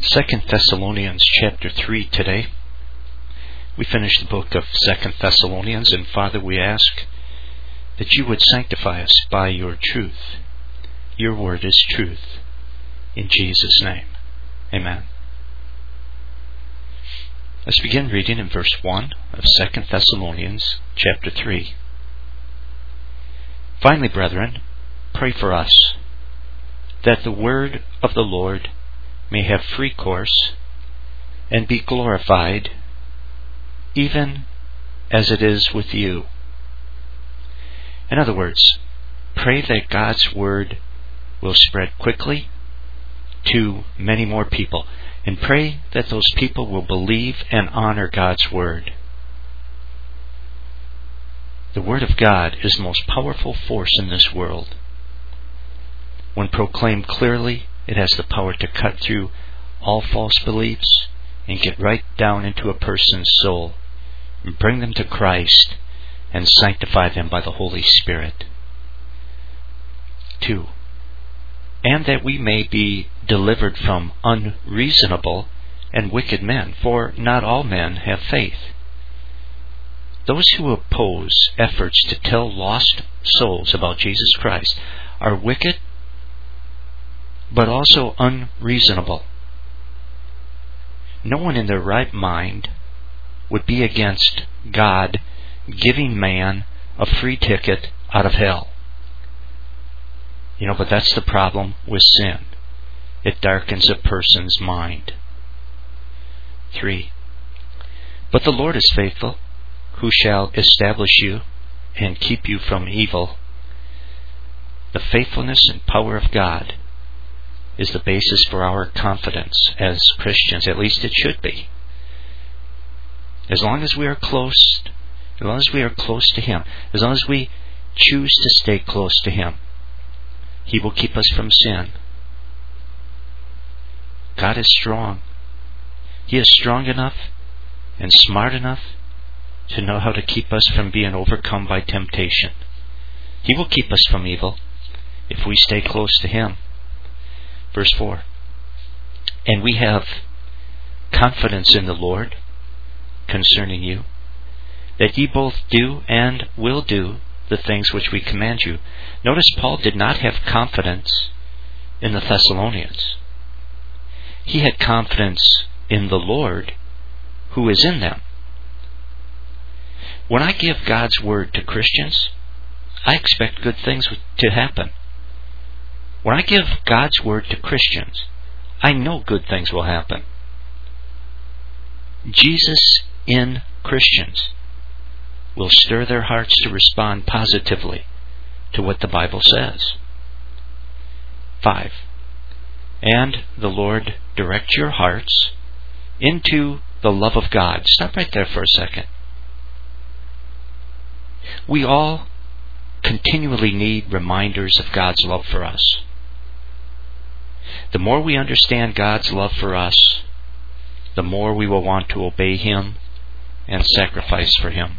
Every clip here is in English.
2 Thessalonians chapter 3 today. We finished the book of 2 Thessalonians, and Father, we ask that you would sanctify us by your truth. Your word is truth. In Jesus' name, amen. Let's begin reading in verse 1 of 2 Thessalonians chapter 3. Finally, brethren, pray for us, that the word of the Lord may have free course and be glorified, even as it is with you. In other words, pray that God's word will spread quickly to many more people, and pray that those people will believe and honor God's word. The word of God is the most powerful force in this world. When proclaimed clearly, it has the power to cut through all false beliefs and get right down into a person's soul and bring them to Christ and sanctify them by the Holy Spirit. 2. And that we may be delivered from unreasonable and wicked men, for not all men have faith. Those who oppose efforts to tell lost souls about Jesus Christ are wicked, but also unreasonable. No one in their right mind would be against God giving man a free ticket out of hell. But that's the problem with sin. It darkens a person's mind. 3. But the Lord is faithful, who shall establish you and keep you from evil. The faithfulness and power of God is the basis for our confidence as Christians. At least it should be. As long as we are close to Him, as long as we choose to stay close to Him, He will keep us from sin. God is strong. He is strong enough and smart enough to know how to keep us from being overcome by temptation. He will keep us from evil if we stay close to Him. Verse 4. And we have confidence in the Lord concerning you, that ye both do and will do the things which we command you. Notice Paul did not have confidence in the Thessalonians. He had confidence in the Lord who is in them. When I give God's word to Christians, I expect good things to happen. When I give God's word to Christians, I know good things will happen. Jesus in Christians will stir their hearts to respond positively to what the Bible says. 5. And the Lord direct your hearts into the love of God. Stop right there for a second. We all continually need reminders of God's love for us. The more we understand God's love for us, the more we will want to obey Him and sacrifice for Him.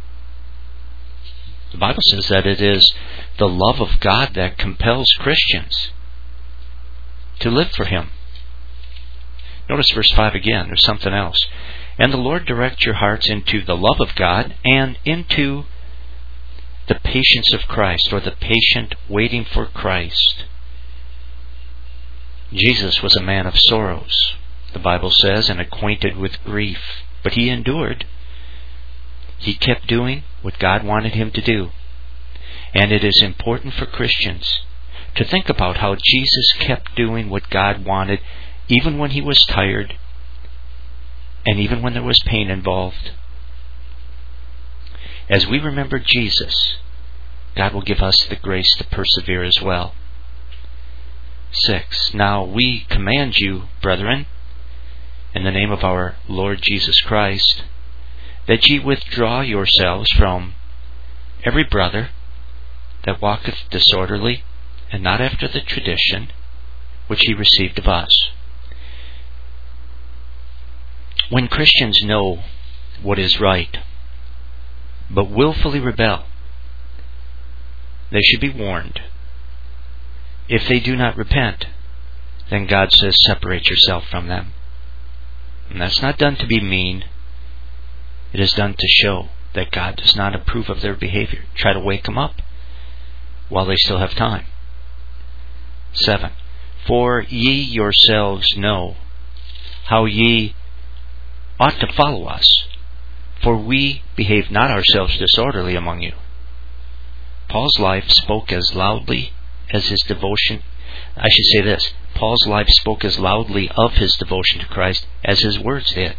The Bible says that it is the love of God that compels Christians to live for Him. Notice verse 5 again. There's something else. And the Lord direct your hearts into the love of God and into the patience of Christ, or the patient waiting for Christ. Jesus was a man of sorrows, the Bible says, and acquainted with grief. But He endured. He kept doing what God wanted Him to do. And it is important for Christians to think about how Jesus kept doing what God wanted, even when He was tired, and even when there was pain involved. As we remember Jesus, God will give us the grace to persevere as well. 6. Now we command you, brethren, in the name of our Lord Jesus Christ, that ye withdraw yourselves from every brother that walketh disorderly, and not after the tradition which he received of us. When Christians know what is right, but willfully rebel, they should be warned. If they do not repent, then God says, separate yourself from them. And that's not done to be mean. It is done to show that God does not approve of their behavior. Try to wake them up while they still have time. 7. For ye yourselves know how ye ought to follow us, for we behave not ourselves disorderly among you. Paul's life spoke as loudly as his devotion. I should say this. Paul's life spoke as loudly of his devotion to Christ as his words did.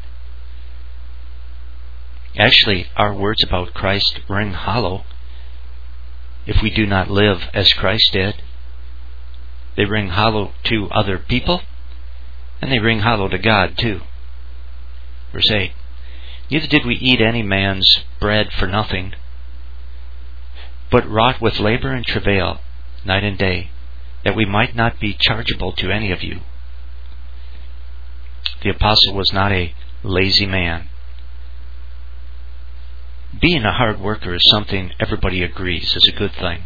Actually, our words about Christ ring hollow if we do not live as Christ did. They ring hollow to other people, and they ring hollow to God too. Verse 8. Neither did we eat any man's bread for nothing, but wrought with labor and travail night and day, that we might not be chargeable to any of you. The apostle was not a lazy man. Being a hard worker is something everybody agrees is a good thing.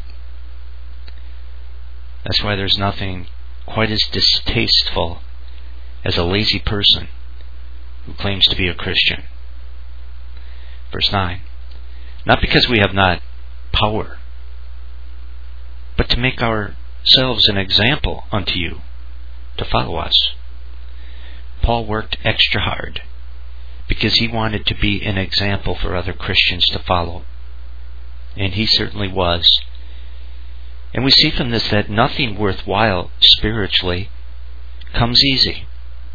That's why there's nothing quite as distasteful as a lazy person who claims to be a Christian. Verse 9. Not because we have not power, but to make ourselves an example unto you, to follow us. Paul worked extra hard because he wanted to be an example for other Christians to follow. And he certainly was. And we see from this that nothing worthwhile spiritually comes easy.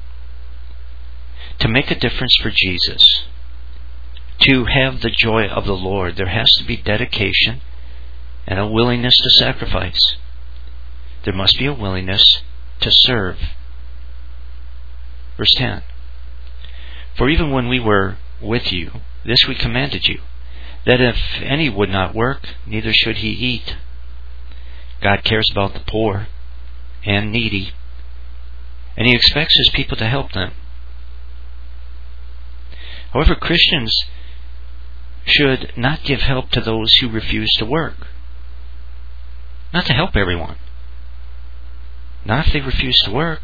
To make a difference for Jesus, to have the joy of the Lord, there has to be dedication and a willingness to sacrifice. There must be a willingness to serve. Verse 10. For even when we were with you, this we commanded you, that if any would not work, neither should he eat. God cares about the poor and needy, and He expects His people to help them. However, Christians should not give help to those who refuse to work. Not to help everyone. Not if they refuse to work.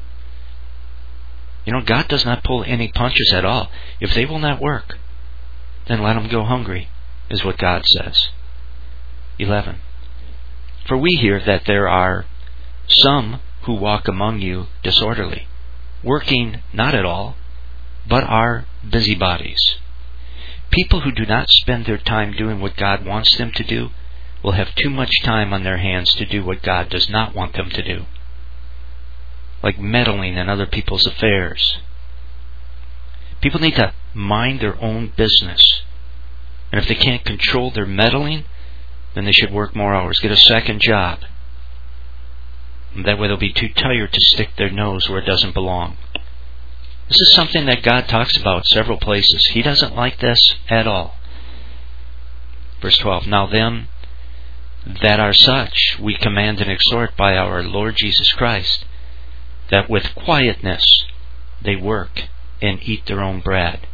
God does not pull any punches at all. If they will not work, then let them go hungry, is what God says. 11. For we hear that there are some who walk among you disorderly, working not at all, but are busybodies. People who do not spend their time doing what God wants them to do will have too much time on their hands to do what God does not want them to do. Like meddling in other people's affairs. People need to mind their own business. And if they can't control their meddling, then they should work more hours, get a second job. And that way they'll be too tired to stick their nose where it doesn't belong. This is something that God talks about several places. He doesn't like this at all. Verse 12. Now them that are such we command and exhort by our Lord Jesus Christ, that with quietness they work and eat their own bread.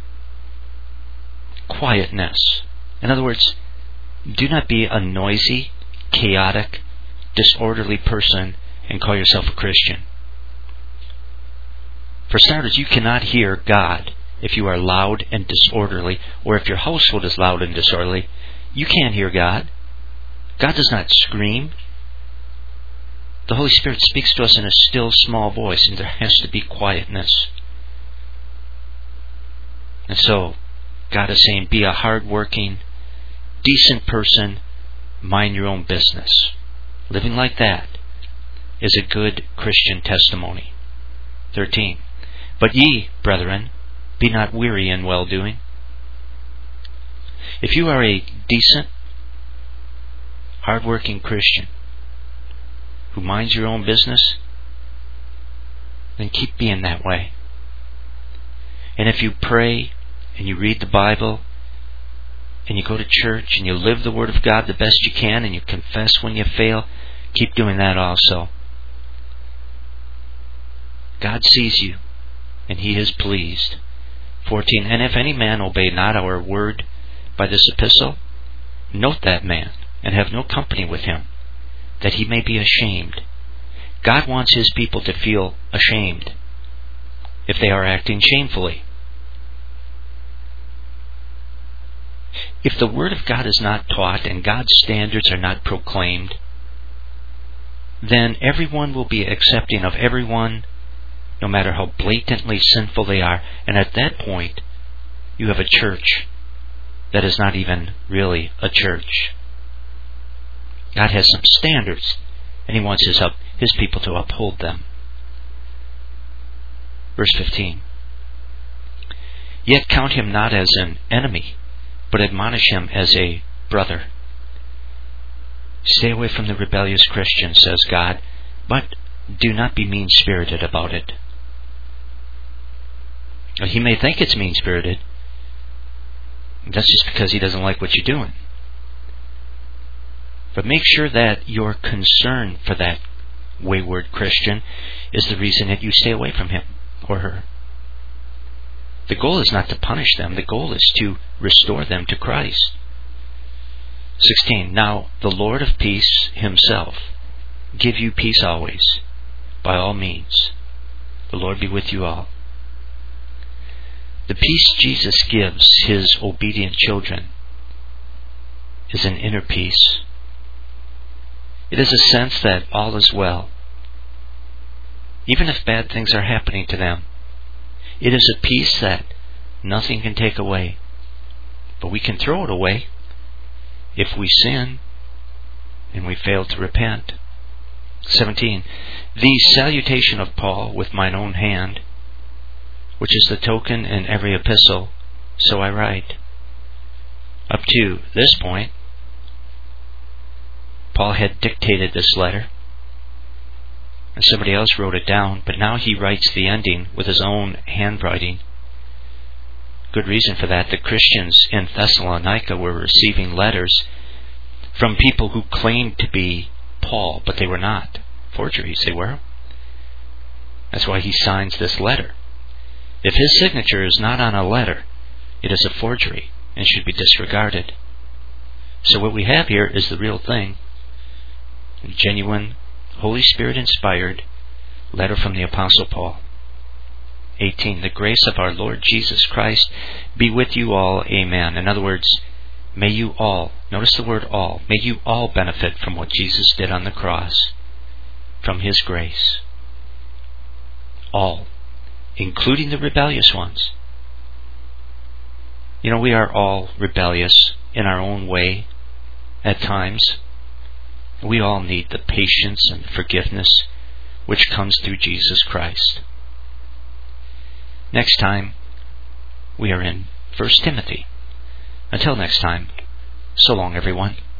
Quietness. In other words, do not be a noisy, chaotic, disorderly person and call yourself a Christian. For starters, you cannot hear God if you are loud and disorderly, or if your household is loud and disorderly. You can't hear God. God does not scream. The Holy Spirit speaks to us in a still, small voice, and there has to be quietness. And so, God is saying, be a hard-working, decent person, mind your own business. Living like that is a good Christian testimony. 13. But ye, brethren, be not weary in well-doing. If you are a decent, hard-working Christian who minds your own business, then keep being that way. And if you pray and you read the Bible and you go to church and you live the Word of God the best you can and you confess when you fail, keep doing that also. God sees you and He is pleased. 14. And if any man obey not our word by this epistle, note that man and have no company with him, that he may be ashamed, God wants His people to feel ashamed if they are acting shamefully. If the Word of God is not taught and God's standards are not proclaimed, then everyone will be accepting of everyone, no matter how blatantly sinful they are. And at that point, you have a church that is not even really a church. God has some standards, and He wants His people to uphold them. Verse 15. Yet count him not as an enemy, but admonish him as a brother. Stay away from the rebellious Christian, says God, but do not be mean-spirited about it. He may think it's mean-spirited. That's just because he doesn't like what you're doing. But make sure that your concern for that wayward Christian is the reason that you stay away from him or her. The goal is not to punish them. The goal is to restore them to Christ. 16. Now the Lord of peace Himself give you peace always, by all means. The Lord be with you all. The peace Jesus gives His obedient children is an inner peace. It is a sense that all is well, even if bad things are happening to them. It is a peace that nothing can take away, but we can throw it away if we sin and we fail to repent. 17. The salutation of Paul with mine own hand, which is the token in every epistle, so I write. Up to this point, Paul had dictated this letter, and somebody else wrote it down, but now he writes the ending with his own handwriting. Good reason for that. The Christians in Thessalonica were receiving letters from people who claimed to be Paul, but they were not. Forgeries, they were. That's why he signs this letter. If his signature is not on a letter, it is a forgery and should be disregarded. So what we have here is the real thing. A genuine, Holy Spirit inspired letter from the Apostle Paul. 18. The grace of our Lord Jesus Christ be with you all. Amen. In other words, may you all, notice the word all, may you all benefit from what Jesus did on the cross, from His grace. All, including the rebellious ones. You know, we are all rebellious in our own way at times. We all need the patience and forgiveness which comes through Jesus Christ. Next time, we are in 1 Timothy. Until next time, so long everyone.